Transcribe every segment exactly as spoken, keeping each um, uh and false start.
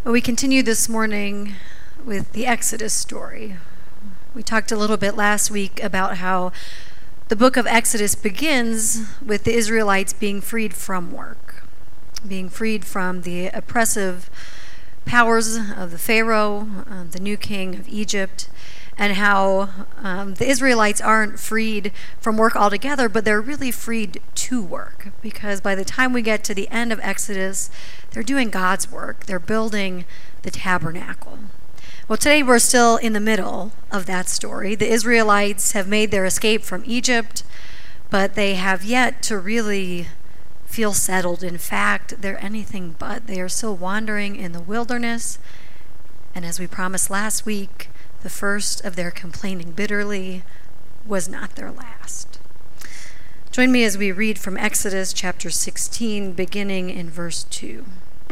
Well, we continue this morning with the Exodus story. We talked a little bit last week about how the book of Exodus begins with the Israelites being freed from work, being freed from the oppressive powers of the Pharaoh, um, the new king of Egypt, and how um, the Israelites aren't freed from work altogether, but they're really freed to work, because by the time we get to the end of Exodus, they're doing God's work. They're building the tabernacle. Well, today we're still in the middle of that story. The Israelites have made their escape from Egypt, but they have yet to really feel settled. In fact, they're anything but. They are still wandering in the wilderness, and as we promised last week, the first of their complaining bitterly was not their last. Join me as we read from Exodus chapter sixteen, beginning in verse two.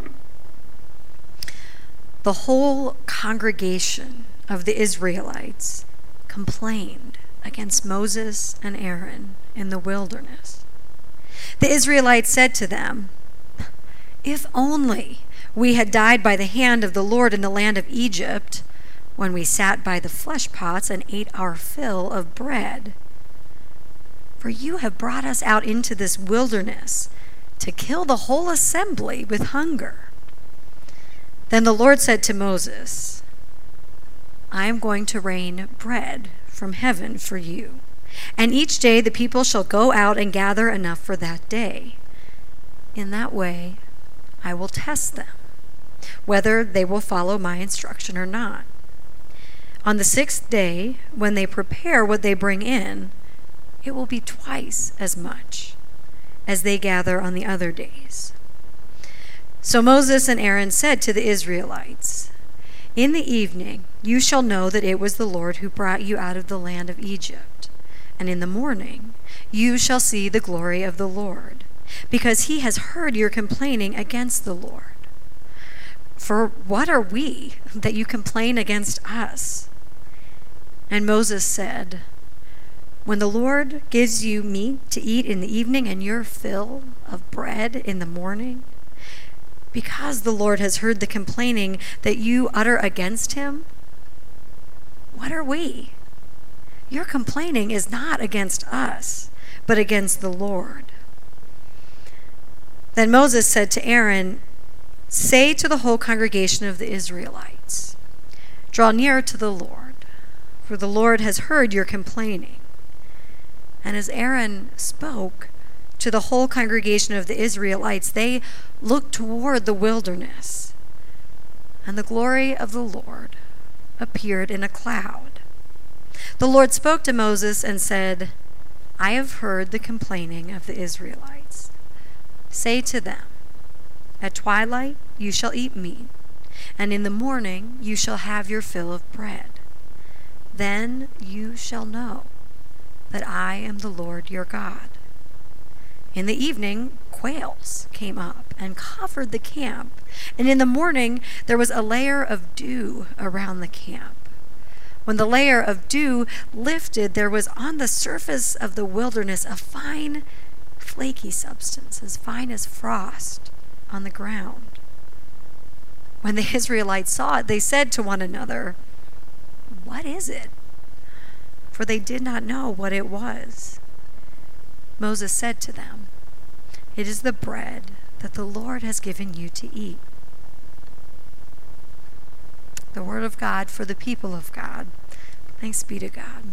The whole congregation of the Israelites complained against Moses and Aaron in the wilderness. The Israelites said to them, "If only we had died by the hand of the Lord in the land of Egypt, when we sat by the flesh pots and ate our fill of bread. For you have brought us out into this wilderness to kill the whole assembly with hunger." Then the Lord said to Moses, "I am going to rain bread from heaven for you, and each day the people shall go out and gather enough for that day. In that way I will test them, whether they will follow my instruction or not. On the sixth day, when they prepare what they bring in, it will be twice as much as they gather on the other days." So Moses and Aaron said to the Israelites, "In the evening you shall know that it was the Lord who brought you out of the land of Egypt. And in the morning you shall see the glory of the Lord, because he has heard your complaining against the Lord. For what are we that you complain against us?" And Moses said, "When the Lord gives you meat to eat in the evening and your fill of bread in the morning, because the Lord has heard the complaining that you utter against him, what are we? Your complaining is not against us, but against the Lord." Then Moses said to Aaron, "Say to the whole congregation of the Israelites, 'Draw near to the Lord, for the Lord has heard your complaining.'" And as Aaron spoke to the whole congregation of the Israelites, they looked toward the wilderness, and the glory of the Lord appeared in a cloud. The Lord spoke to Moses and said, "I have heard the complaining of the Israelites. Say to them, 'At twilight you shall eat meat, and in the morning you shall have your fill of bread. Then you shall know that I am the Lord your God.' In the evening, quails came up and covered the camp, and in the morning there was a layer of dew around the camp. When the layer of dew lifted, there was on the surface of the wilderness a fine, flaky substance, as fine as frost, on the ground. When the Israelites saw it, they said to one another, 'What is it?' For they did not know what it was. Moses said to them, 'It is the bread that the Lord has given you to eat.'" The word of God for the people of God. Thanks be to God.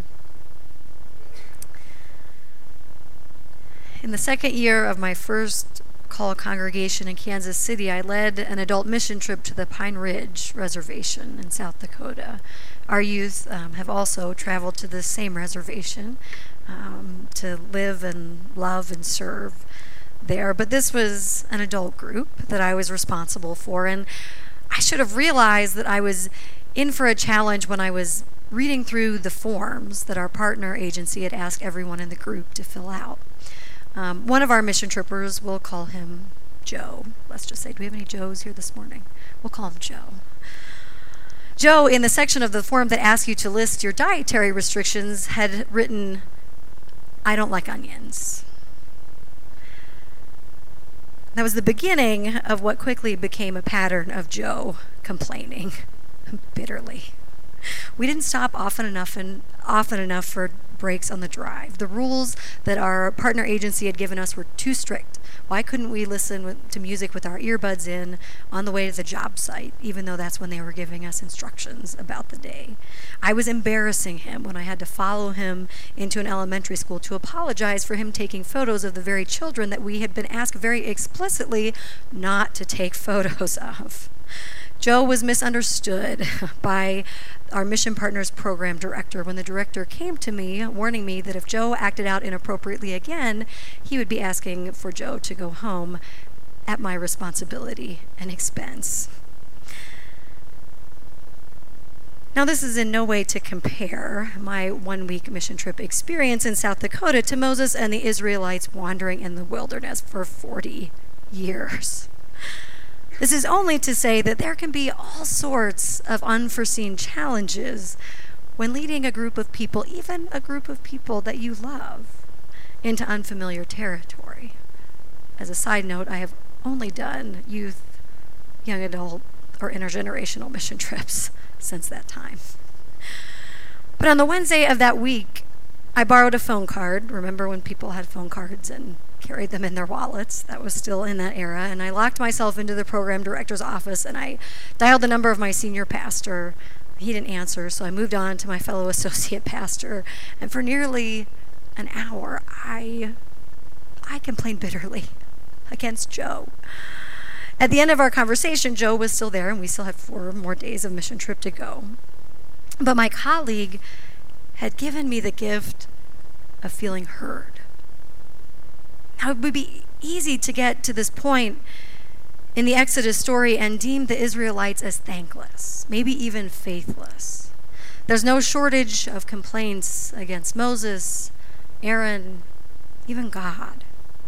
In the second year of my first call congregation in Kansas City, I led an adult mission trip to the Pine Ridge Reservation in South Dakota. Our youth um, have also traveled to the same reservation um, to live and love and serve there. But this was an adult group that I was responsible for, and I should have realized that I was in for a challenge when I was reading through the forms that our partner agency had asked everyone in the group to fill out. Um, one of our mission trippers, we'll call him Joe. Let's just say, do we have any Joes here this morning? We'll call him Joe. Joe, in the section of the form that asks you to list your dietary restrictions, had written, "I don't like onions." That was the beginning of what quickly became a pattern of Joe complaining bitterly. We didn't stop often enough and often enough for breaks on the drive. The rules that our partner agency had given us were too strict. Why couldn't we listen with, to music with our earbuds in on the way to the job site, even though that's when they were giving us instructions about the day? I was embarrassing him when I had to follow him into an elementary school to apologize for him taking photos of the very children that we had been asked very explicitly not to take photos of. Joe was misunderstood by our Mission Partners program director when the director came to me, warning me that if Joe acted out inappropriately again, he would be asking for Joe to go home at my responsibility and expense. Now, this is in no way to compare my one-week mission trip experience in South Dakota to Moses and the Israelites wandering in the wilderness for forty years. This is only to say that there can be all sorts of unforeseen challenges when leading a group of people, even a group of people that you love, into unfamiliar territory. As a side note, I have only done youth, young adult, or intergenerational mission trips since that time. But on the Wednesday of that week, I borrowed a phone card. Remember when people had phone cards and carried them in their wallets? That was still in that era. And I locked myself into the program director's office and I dialed the number of my senior pastor. He didn't answer, so I moved on to my fellow associate pastor. And for nearly an hour, I, I complained bitterly against Joe. At the end of our conversation, Joe was still there, and we still had four more days of mission trip to go. But my colleague had given me the gift of feeling heard. Now, it would be easy to get to this point in the Exodus story and deem the Israelites as thankless, maybe even faithless. There's no shortage of complaints against Moses, Aaron, even God.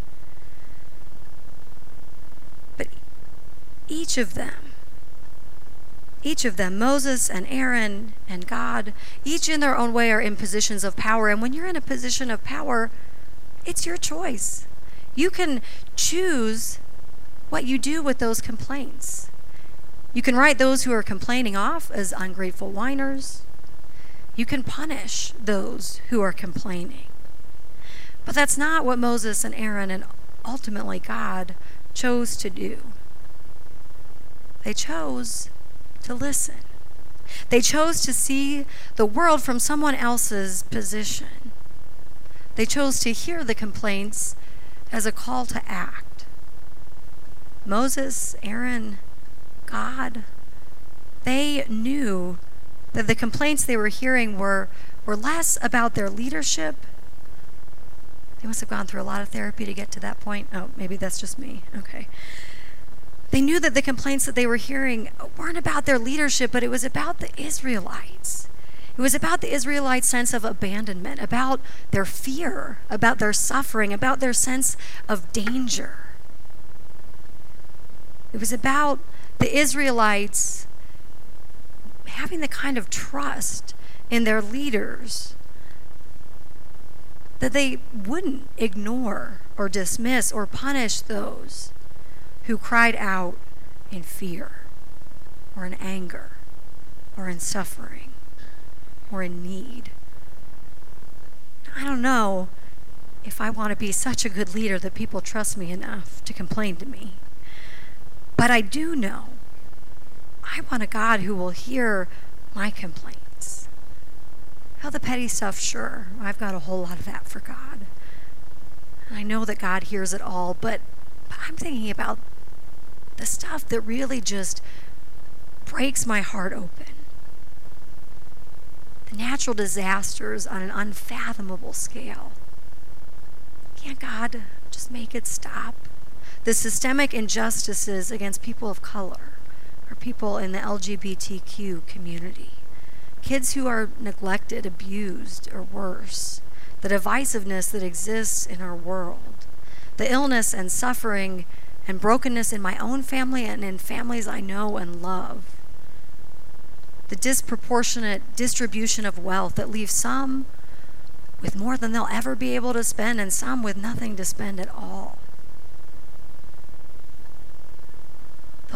But each of them, each of them, Moses and Aaron and God, each in their own way are in positions of power. And when you're in a position of power, it's your choice. You can choose what you do with those complaints. You can write those who are complaining off as ungrateful whiners. You can punish those who are complaining. But that's not what Moses and Aaron and ultimately God chose to do. They chose to listen. They chose to see the world from someone else's position. They chose to hear the complaints as a call to act. Moses, Aaron, God, they knew that the complaints they were hearing were, were less about their leadership. They must have gone through a lot of therapy to get to that point. Oh, maybe that's just me. Okay. They knew that the complaints that they were hearing weren't about their leadership, but it was about the Israelites. It was about the Israelites' sense of abandonment, about their fear, about their suffering, about their sense of danger. It was about the Israelites having the kind of trust in their leaders that they wouldn't ignore or dismiss or punish those who cried out in fear or in anger or in suffering or in need. I don't know if I want to be such a good leader that people trust me enough to complain to me. But I do know I want a God who will hear my complaints. All the petty stuff, sure. I've got a whole lot of that for God. And I know that God hears it all, but, but I'm thinking about the stuff that really just breaks my heart open. The natural disasters on an unfathomable scale. Can't God just make it stop? The systemic injustices against people of color or people in the L G B T Q community. Kids who are neglected, abused, or worse. The divisiveness that exists in our world. The illness and suffering and brokenness in my own family and in families I know and love. The disproportionate distribution of wealth that leaves some with more than they'll ever be able to spend and some with nothing to spend at all.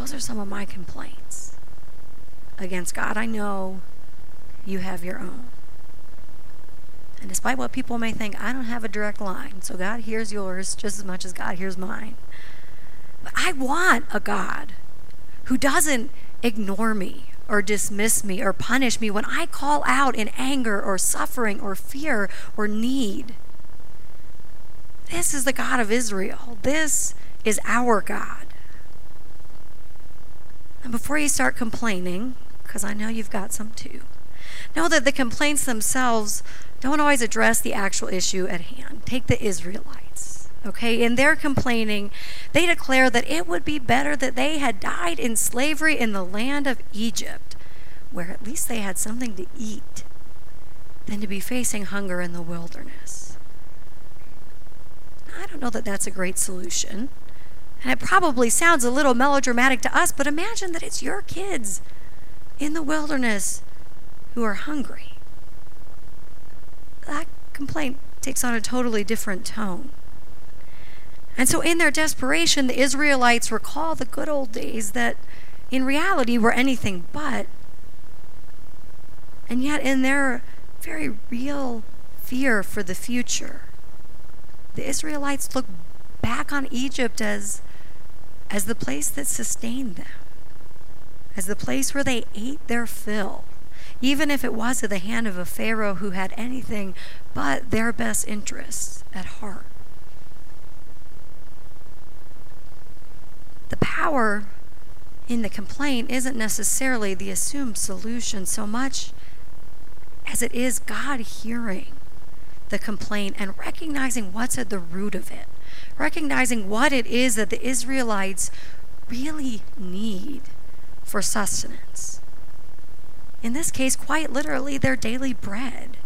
those are some of my complaints against God. I know you have your own. And despite what people may think, I don't have a direct line. So God hears yours just as much as God hears mine. But I want a God who doesn't ignore me or dismiss me or punish me when I call out in anger or suffering or fear or need. This is the God of Israel. This is our God. And before you start complaining, because I know you've got some too, know that the complaints themselves don't always address the actual issue at hand. Take the Israelites, okay? In their complaining, they declare that it would be better that they had died in slavery in the land of Egypt, where at least they had something to eat, than to be facing hunger in the wilderness. Now, I don't know that that's a great solution, and it probably sounds a little melodramatic to us, but imagine that it's your kids in the wilderness who are hungry. That complaint takes on a totally different tone. And so in their desperation, the Israelites recall the good old days that in reality were anything but. And yet in their very real fear for the future, the Israelites look back on Egypt as, as the place that sustained them, as the place where they ate their fill, even if it was at the hand of a Pharaoh who had anything but their best interests at heart. The power in the complaint isn't necessarily the assumed solution so much as it is God hearing the complaint and recognizing what's at the root of it, recognizing what it is that the Israelites really need for sustenance. In this case, quite literally, their daily bread.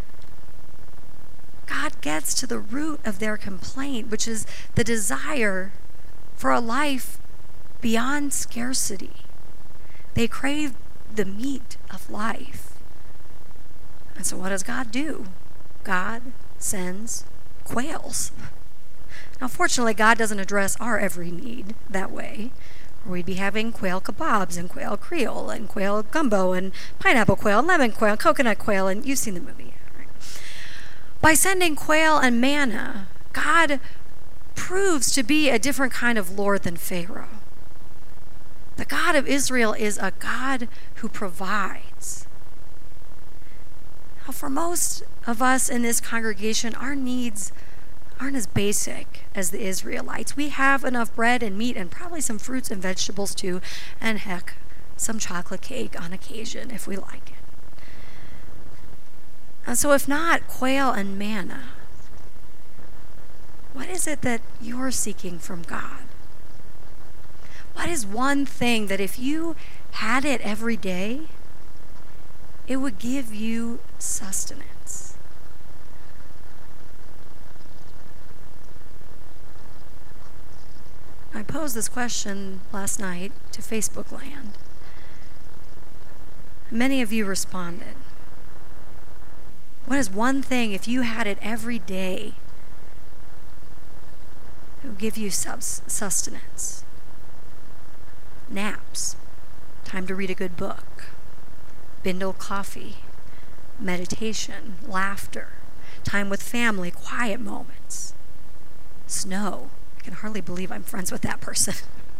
God gets to the root of their complaint, which is the desire for a life beyond scarcity. They crave the meat of life. And so what does God do? God sends quails. Now, fortunately, God doesn't address our every need that way. We'd be having quail kebabs and quail creole and quail gumbo and pineapple quail and lemon quail and coconut quail, and you've seen the movie, right? By sending quail and manna, God proves to be a different kind of Lord than Pharaoh. The God of Israel is a God who provides. Now, for most of us in this congregation, our needs aren't as basic as the Israelites. We have enough bread and meat and probably some fruits and vegetables too, and heck, some chocolate cake on occasion if we like it. And so if not quail and manna, what is it that you're seeking from God? What is one thing that if you had it every day, it would give you sustenance? I posed this question last night to Facebook land. Many of you responded. What is one thing, if you had it every day, it would give you subs- sustenance? Naps, time to read a good book, Bindle coffee, meditation, laughter, time with family, quiet moments, snow. I can hardly believe I'm friends with that person.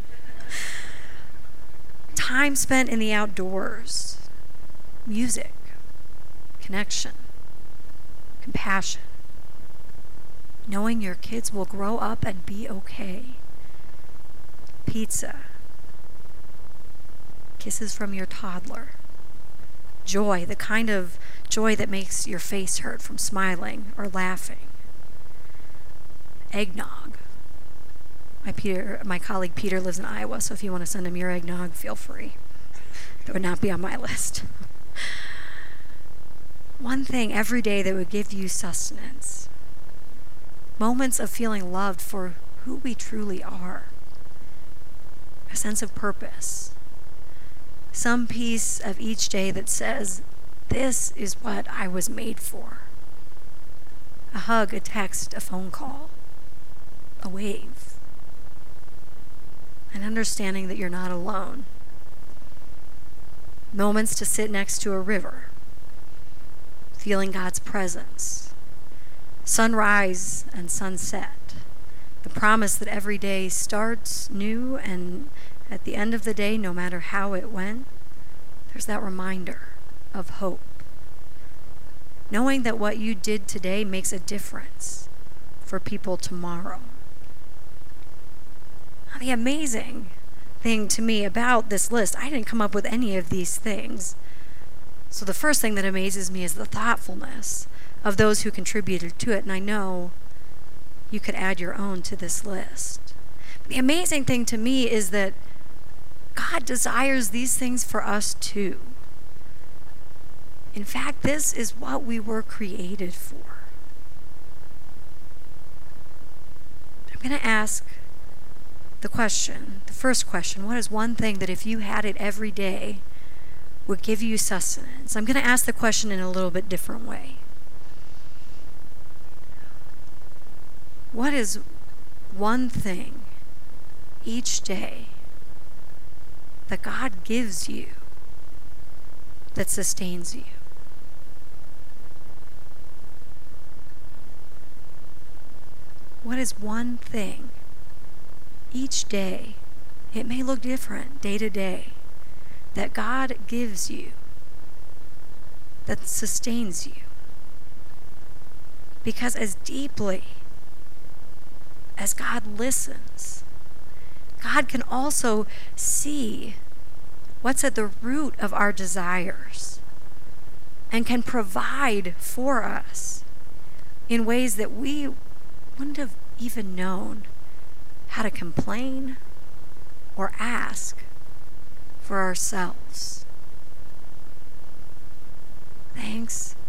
Time spent in the outdoors, music, connection, compassion, knowing your kids will grow up and be okay, pizza, kisses from your toddler, joy, the kind of joy that makes your face hurt from smiling or laughing, eggnog. My Peter, my colleague Peter lives in Iowa, so if you want to send him your eggnog, feel free. That would not be on my list. One thing every day that would give you sustenance. Moments of feeling loved for who we truly are. A sense of purpose. Some piece of each day that says, this is what I was made for. A hug, a text, a phone call, a wave. and understanding that you're not alone. Moments to sit next to a river, feeling God's presence. Sunrise and sunset. The promise that every day starts new, and at the end of the day, no matter how it went, there's that reminder of hope. Knowing that what you did today makes a difference for people tomorrow. Now, the amazing thing to me about this list, I didn't come up with any of these things. So the first thing that amazes me is the thoughtfulness of those who contributed to it, and I know you could add your own to this list. The amazing thing to me is that God desires these things for us too. In fact, this is what we were created for. I'm going to ask the question, the first question, what is one thing that if you had it every day would give you sustenance? I'm going to ask the question in a little bit different way. What is one thing each day that God gives you that sustains you? What is one thing each day, it may look different day to day, that God gives you that sustains you? Because as deeply as God listens, God can also see what's at the root of our desires and can provide for us in ways that we wouldn't have even known how to complain or ask for ourselves. Thanks